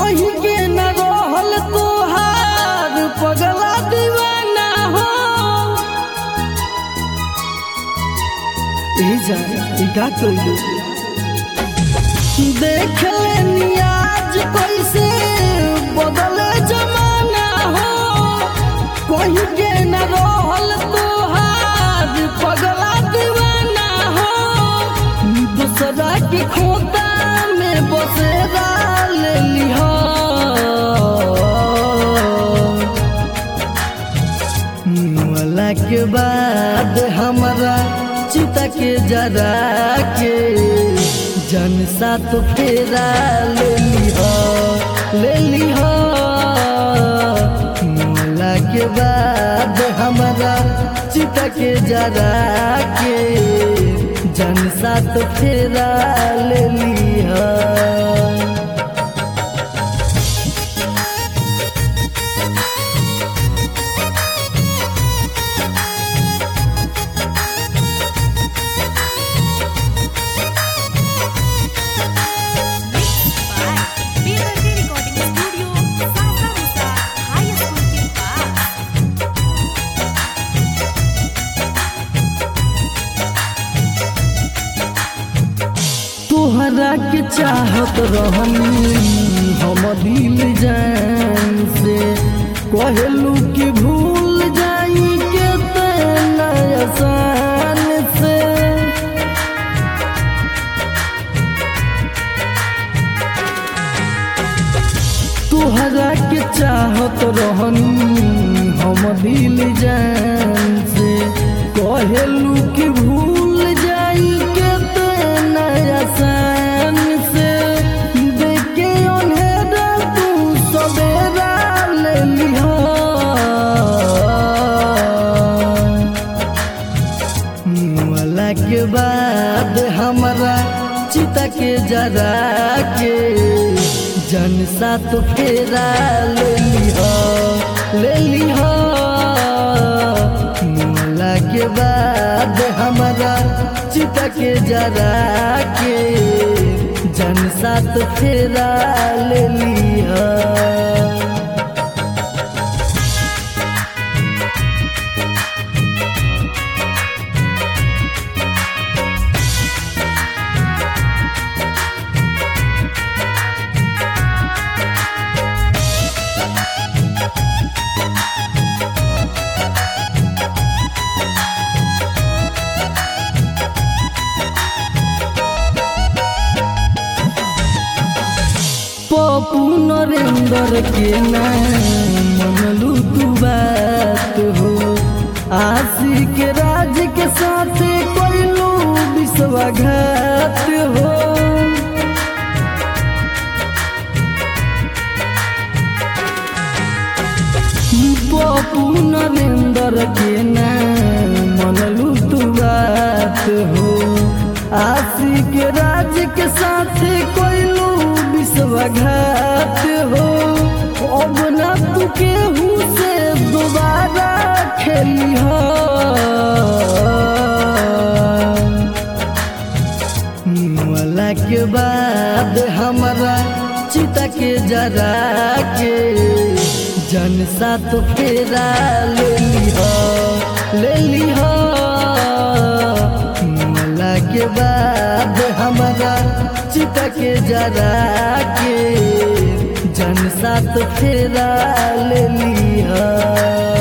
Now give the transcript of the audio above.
कहीं के न रहल तोहार पगला दीवाना हो। का कइलू देख लेनी आज कैसे बदले जमाना हो। कहीं के न रहल तोहार पगला दीवाना हो। दूसरा की खोता में बसेरा ले लिहा। मुआला के बाद हमारा चिता के जरा के जन साथ फेरा ले लिहा ले लिहा। मुआला के बाद हमारा चिता के जरा के जन साथ फेरा ले लिहा। तोहरा के चाहत रहनी हम दिल जान से। कहलू कि भूल जाई के तेना आसान से। तोहरा के चाहत रहनी हम दिल जान से। कहलू कि भूल जाई के तेना आसान से। देखे अंधेरा तू सवेरा ले लिहा। मुआला के बाद हमारा चिता के जरा के जन साथ फेरा ले लिहा ले लिहा। मुआला के बाद हमारा चिता के जरा के जन साथ फेरा ले लिहा। पप्पू नरेंद्र के नाम मनलू तू बात हो। आशिक राज के साथ कोइलू विश्वासघात हो। पप्पू नरेंद्र के नाम मनलू तू बात हो। आशिक राज के साथ कोइलू विश्वासघात हो। अब ना तू केहू से दोबारा खेली हो। मुआला के बाद हमारा चिता के जरा के जन साथ फेरा ले लिहा ले लिहा। मुआला के बाद हमारा चिता के जरा के जन साथ फेरा ले लिहा।